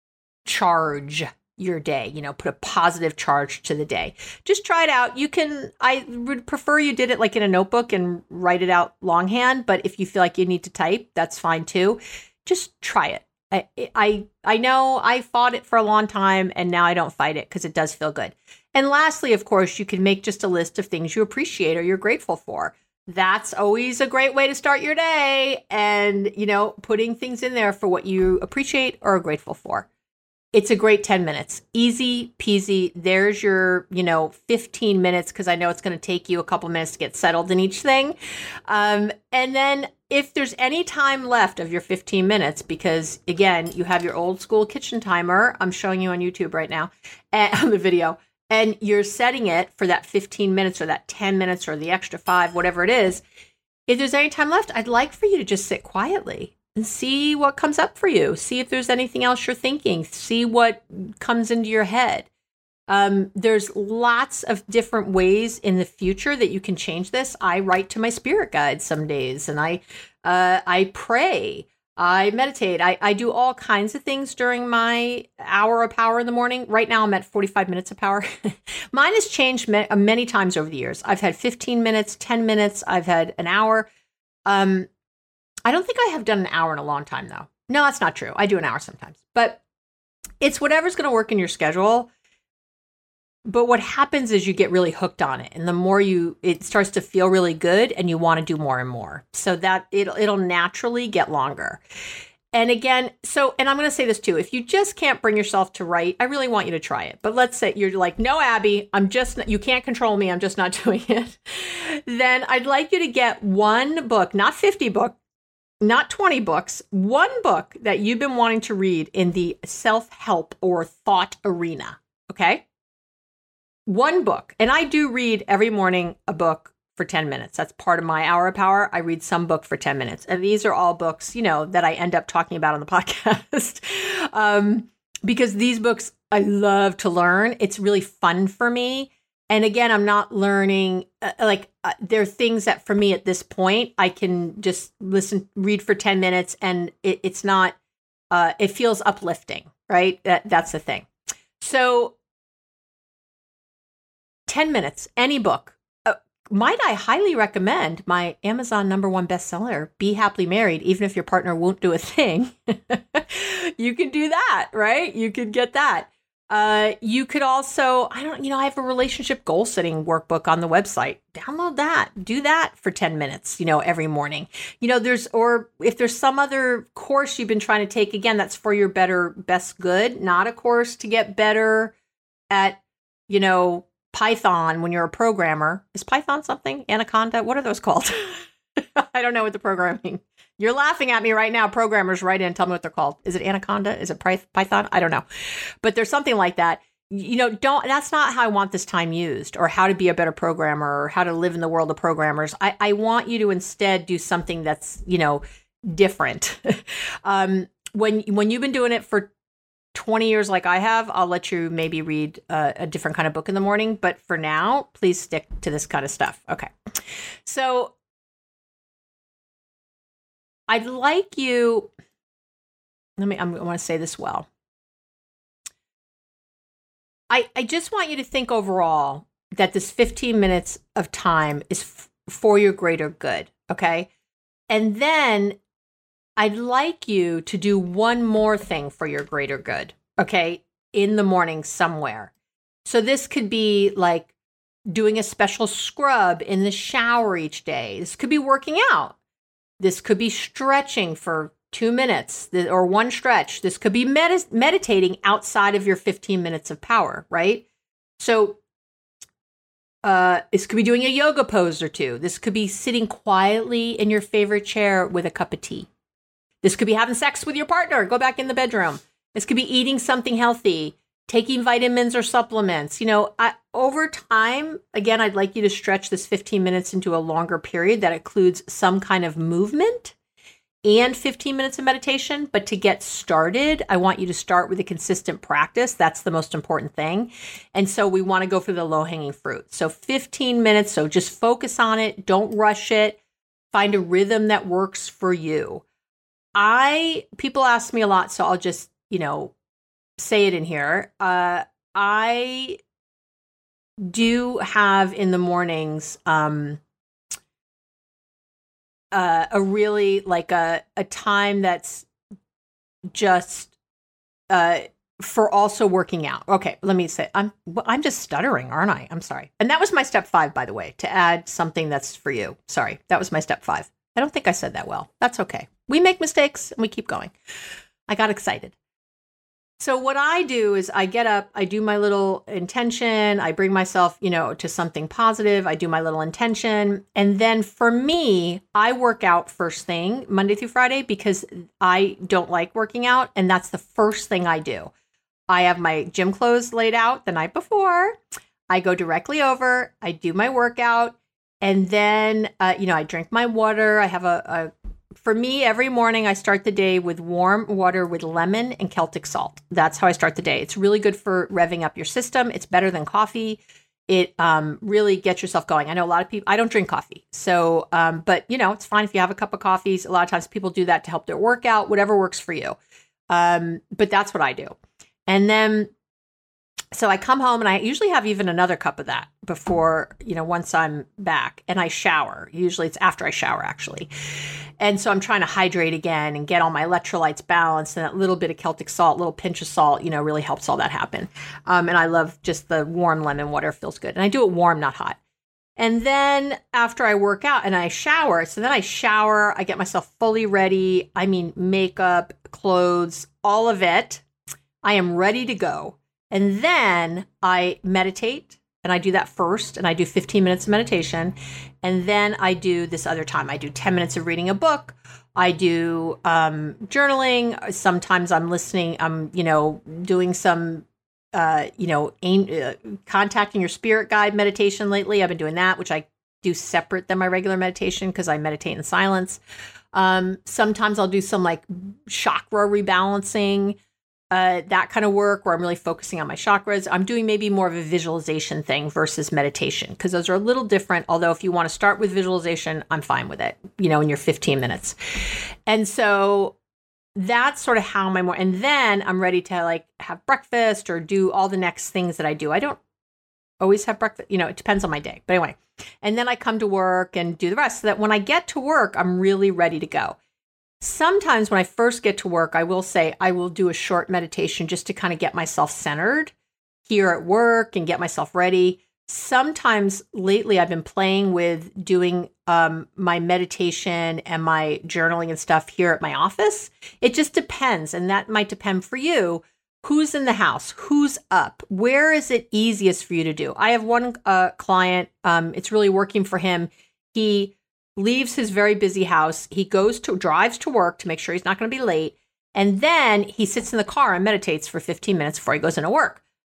charge your day. You know, put a positive charge to the day. Just try it out. You can, I would prefer you did it like in a notebook and write it out longhand. But if you feel like you need to type, that's fine too. Just try it. I, I I know I fought it for a long time and now I don't fight it because it does feel good. And lastly, of course, you can make just a list of things you appreciate or you're grateful for. That's always a great way to start your day. And, you know, putting things in there for what you appreciate or are grateful for. It's a great ten minutes. Easy peasy. There's your, you know, fifteen minutes because I know it's going to take you a couple minutes to get settled in each thing. Um, and then if there's any time left of your fifteen minutes, because again, you have your old school kitchen timer, I'm showing you on YouTube right now, and, on the video, and you're setting it for that fifteen minutes or that ten minutes or the extra five, whatever it is. If there's any time left, I'd like for you to just sit quietly and see what comes up for you. See if there's anything else you're thinking. See what comes into your head. Um, there's lots of different ways in the future that you can change this. I write to my spirit guides some days, and I uh, I pray. I meditate. I, I do all kinds of things during my hour of power in the morning. Right now, I'm at forty-five minutes of power. Mine has changed ma- many times over the years. I've had fifteen minutes, ten minutes. I've had an hour. Um, I don't think I have done an hour in a long time, though. No, that's not true. I do an hour sometimes. But it's whatever's going to work in your schedule. But what happens is you get really hooked on it. And the more you, it starts to feel really good and you want to do more and more. So that it'll, it'll naturally get longer. And again, so, and I'm going to say this too, if you just can't bring yourself to write, I really want you to try it. But let's say you're like, no, Abby, I'm just, you can't control me. I'm just not doing it. Then I'd like you to get one book, not fifty books, not twenty books, one book that you've been wanting to read in the self-help or thought arena. Okay. One book. And I do read every morning a book for ten minutes. That's part of my hour of power. I read some book for ten minutes. And these are all books, you know, that I end up talking about on the podcast. um, because these books I love to learn. It's really fun for me. And again, I'm not learning, uh, like uh, there are things that for me at this point, I can just listen, read for ten minutes and it, it's not, uh, it feels uplifting, right? That, that's the thing. So ten minutes, any book. Uh, might I highly recommend my Amazon number one bestseller, Be Happily Married, even if your partner won't do a thing. You can do that, right? You could get that. Uh, you could also, I don't, you know, I have a relationship goal setting workbook on the website. Download that. Do that for ten minutes, you know, every morning. You know, there's, or if there's some other course you've been trying to take, again, that's for your better, best good, not a course to get better at, you know, Python when you're a programmer. Is Python something? Anaconda? What are those called? I don't know what the programming. You're laughing at me right now. Programmers, write in, tell me what they're called. Is it Anaconda? Is it Python? I don't know. But there's something like that. you know, don't, that's not how I want this time used, or how to be a better programmer, or how to live in the world of programmers. I, I want you to instead do something that's, you know, different. um, when, when you've been doing it for twenty years like I have, I'll let you maybe read a, a different kind of book in the morning. But for now, please stick to this kind of stuff. Okay. So I'd like you, let me, I'm, I want to say this well. I, I just want you to think overall that this fifteen minutes of time is f- for your greater good. Okay. And then I'd like you to do one more thing for your greater good, okay, in the morning somewhere. So this could be like doing a special scrub in the shower each day. This could be working out. This could be stretching for two minutes or one stretch. This could be med- meditating outside of your fifteen minutes of power, right? So Uh, this could be doing a yoga pose or two. This could be sitting quietly in your favorite chair with a cup of tea. This could be having sex with your partner. Go back in the bedroom. This could be eating something healthy, taking vitamins or supplements. You know, I, over time, again, I'd like you to stretch this fifteen minutes into a longer period that includes some kind of movement and fifteen minutes of meditation. But to get started, I want you to start with a consistent practice. That's the most important thing. And so we want to go for the low-hanging fruit. So fifteen minutes. So just focus on it. Don't rush it. Find a rhythm that works for you. I, people ask me a lot, so I'll just, you know, say it in here. Uh, I do have in the mornings, um, uh, a really like a, a time that's just, uh, for also working out. Okay. Let me say, I'm, I'm just stuttering, aren't I? I'm sorry. And that was my step five, by the way, to add something that's for you. Sorry. That was my step five. I don't think I said that well. That's okay. We make mistakes and we keep going. I got excited. So what I do is I get up, I do my little intention, I bring myself, you know, to something positive, I do my little intention. And then for me, I work out first thing Monday through Friday because I don't like working out. And that's the first thing I do. I have my gym clothes laid out the night before. I go directly over, I do my workout. And then, uh, you know, I drink my water. I have a, a, for me, every morning I start the day with warm water with lemon and Celtic salt. That's how I start the day. It's really good for revving up your system. It's better than coffee. It um, really gets yourself going. I know a lot of people, I don't drink coffee. So, um, but you know, it's fine if you have a cup of coffee. A lot of times people do that to help their workout, whatever works for you. Um, but that's what I do. And then So I come home and I usually have even another cup of that before, you know, once I'm back, and I shower. Usually it's after I shower, actually. And so I'm trying to hydrate again and get all my electrolytes balanced, and that little bit of Celtic salt, little pinch of salt, you know, really helps all that happen. Um, and I love just the warm lemon water, feels good. And I do it warm, not hot. And then after I work out and I shower, so then I shower, I get myself fully ready. I mean, makeup, clothes, all of it. I am ready to go. And then I meditate, and I do that first, and I do fifteen minutes of meditation. And then I do this other time. I do ten minutes of reading a book. I do um, journaling. Sometimes I'm listening. I'm, you know, doing some, uh, you know, aim, uh, contacting your spirit guide meditation lately. I've been doing that, which I do separate than my regular meditation because I meditate in silence. Um, sometimes I'll do some like chakra rebalancing. Uh, that kind of work where I'm really focusing on my chakras. I'm doing maybe more of a visualization thing versus meditation, because those are a little different. Although if you want to start with visualization, I'm fine with it, you know, in your fifteen minutes. And so that's sort of how my more, and then I'm ready to like have breakfast or do all the next things that I do. I don't always have breakfast, you know, it depends on my day. But anyway, and then I come to work and do the rest so that when I get to work, I'm really ready to go. Sometimes when I first get to work, I will say I will do a short meditation just to kind of get myself centered here at work and get myself ready. Sometimes lately I've been playing with doing um, my meditation and my journaling and stuff here at my office. It just depends. And that might depend for you. Who's in the house? Who's up? Where is it easiest for you to do? I have one uh, client. Um, it's really working for him. He leaves his very busy house. He goes to, drives to work to make sure he's not going to be late. And then he sits in the car and meditates for fifteen minutes before he goes into work.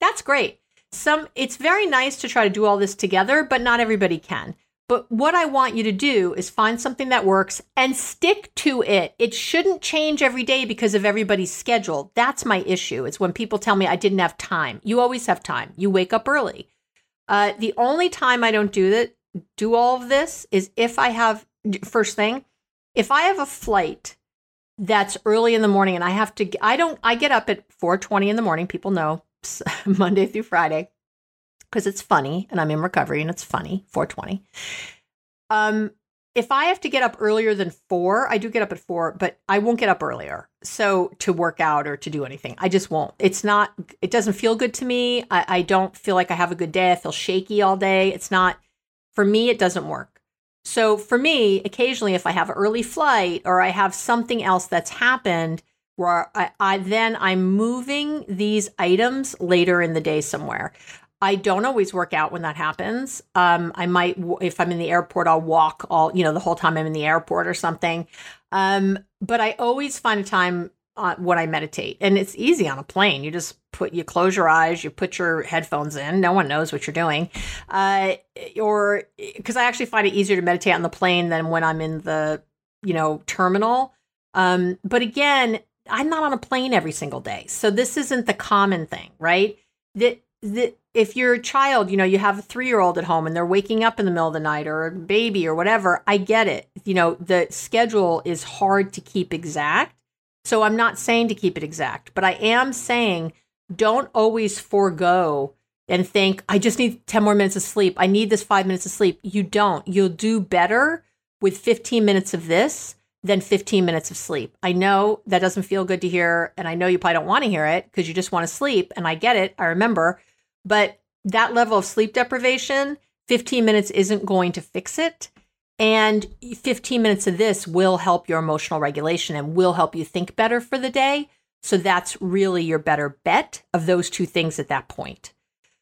That's great. Some, it's very nice to try to do all this together, but not everybody can. But what I want you to do is find something that works and stick to it. It shouldn't change every day because of everybody's schedule. That's my issue. It's when people tell me I didn't have time. You always have time. You wake up early. Uh, the only time I don't do that, do all of this is if I have, first thing, if I have a flight that's early in the morning and I have to, I don't, I get up at four twenty in the morning. People know Monday through Friday. Because it's funny, and I'm in recovery, and it's funny, four twenty. Um, if I have to get up earlier than four, I do get up at four, but I won't get up earlier. So to work out or to do anything, I just won't. It's not, it doesn't feel good to me. I, I don't feel like I have a good day. I feel shaky all day. It's not, for me, it doesn't work. So for me, occasionally, if I have an early flight or I have something else that's happened where I, I then I'm moving these items later in the day somewhere. I don't always work out when that happens. Um, I might, if I'm in the airport, I'll walk all, you know, the whole time I'm in the airport or something. Um, but I always find a time uh, when I meditate, and it's easy on a plane. You just put, you close your eyes, you put your headphones in. No one knows what you're doing. Uh, or because I actually find it easier to meditate on the plane than when I'm in the, you know, terminal. Um, but again, I'm not on a plane every single day. So this isn't the common thing, right? That, that, if you're a child, you know, you have a three-year-old at home and they're waking up in the middle of the night or a baby or whatever, I get it. You know, the schedule is hard to keep exact. So I'm not saying to keep it exact, but I am saying don't always forego and think, I just need ten more minutes of sleep. I need this five minutes of sleep. You don't. You'll do better with fifteen minutes of this than fifteen minutes of sleep. I know that doesn't feel good to hear, and I know you probably don't want to hear it because you just want to sleep, and I get it. I remember. But that level of sleep deprivation, fifteen minutes isn't going to fix it. And fifteen minutes of this will help your emotional regulation and will help you think better for the day. So that's really your better bet of those two things at that point.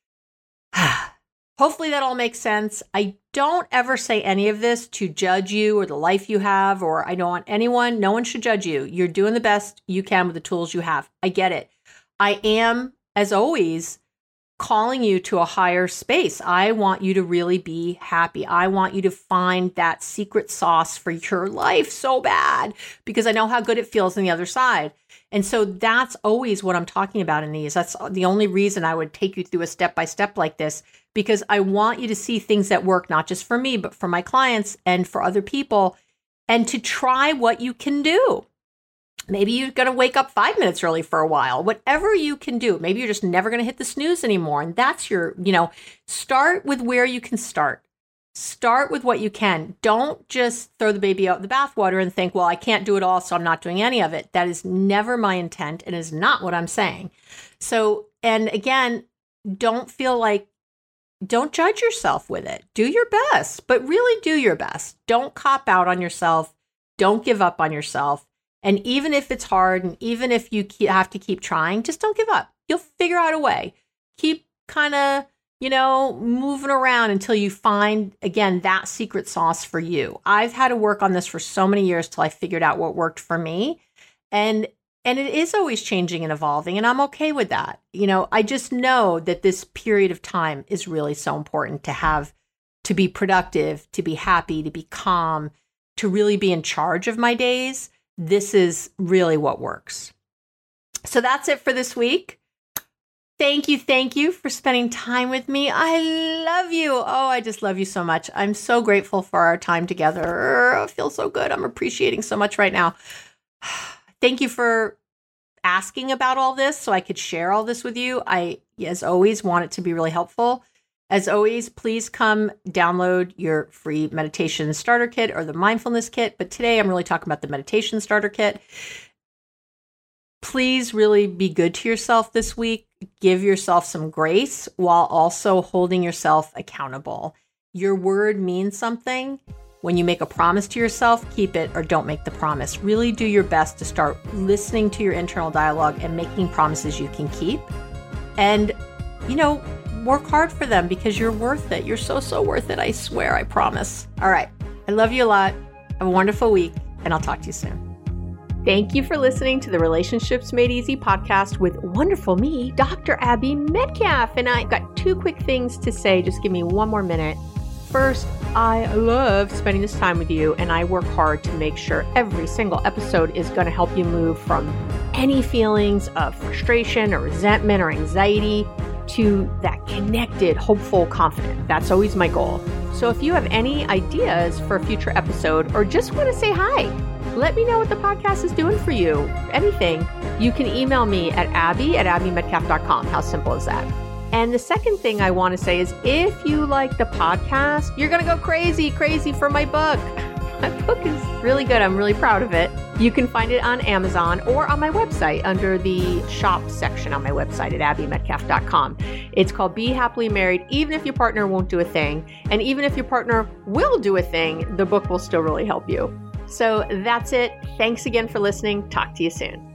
Hopefully that all makes sense. I don't ever say any of this to judge you or the life you have, or I don't want anyone, no one should judge you. You're doing the best you can with the tools you have. I get it. I am, as always, calling you to a higher space. I want you to really be happy. I want you to find that secret sauce for your life so bad because I know how good it feels on the other side. And so that's always what I'm talking about in these. That's the only reason I would take you through a step-by-step like this, because I want you to see things that work, not just for me, but for my clients and for other people, and to try what you can do. Maybe you're going to wake up five minutes early for a while, whatever you can do. Maybe you're just never going to hit the snooze anymore. And that's your, you know, start with where you can start. Start with what you can. Don't just throw the baby out in the bathwater and think, well, I can't do it all, so I'm not doing any of it. That is never my intent and is not what I'm saying. So, and again, don't feel like, don't judge yourself with it. Do your best, but really do your best. Don't cop out on yourself. Don't give up on yourself. And even if it's hard and even if you have to keep trying, just don't give up. You'll figure out a way. Keep kind of, you know, moving around until you find, again, that secret sauce for you. I've had to work on this for so many years till I figured out what worked for me. And and it is always changing and evolving, and I'm okay with that. You know, I just know that this period of time is really so important to have, to be productive, to be happy, to be calm, to really be in charge of my days. This is really what works. So that's it for this week. Thank you. Thank you for spending time with me. I love you. Oh, I just love you so much. I'm so grateful for our time together. I feel so good. I'm appreciating so much right now. Thank you for asking about all this so I could share all this with you. I, as always, want it to be really helpful. As always, please come download your free meditation starter kit or the mindfulness kit. But today I'm really talking about the meditation starter kit. Please really be good to yourself this week. Give yourself some grace while also holding yourself accountable. Your word means something. When you make a promise to yourself, keep it or don't make the promise. Really do your best to start listening to your internal dialogue and making promises you can keep. And, you know, work hard for them because you're worth it. You're so, so worth it. I swear, I promise. All right. I love you a lot. Have a wonderful week, and I'll talk to you soon. Thank you for listening to the Relationships Made Easy podcast with wonderful me, Doctor Abby Metcalf. And I've got two quick things to say. Just give me one more minute. First, I love spending this time with you, and I work hard to make sure every single episode is going to help you move from any feelings of frustration or resentment or anxiety to that connected, hopeful, confident. That's always my goal. So if you have any ideas for a future episode or just want to say hi, let me know what the podcast is doing for you. Anything, you can email me at abby at abby metcalf dot com. How simple is that? And the second thing I want to say is if you like the podcast, you're going to go crazy, crazy for my book. My book is really good. I'm really proud of it. You can find it on Amazon or on my website under the shop section on my website at abby metcalf dot com. It's called Be Happily Married, Even If Your Partner Won't Do a Thing. And even if your partner will do a thing, the book will still really help you. So that's it. Thanks again for listening. Talk to you soon.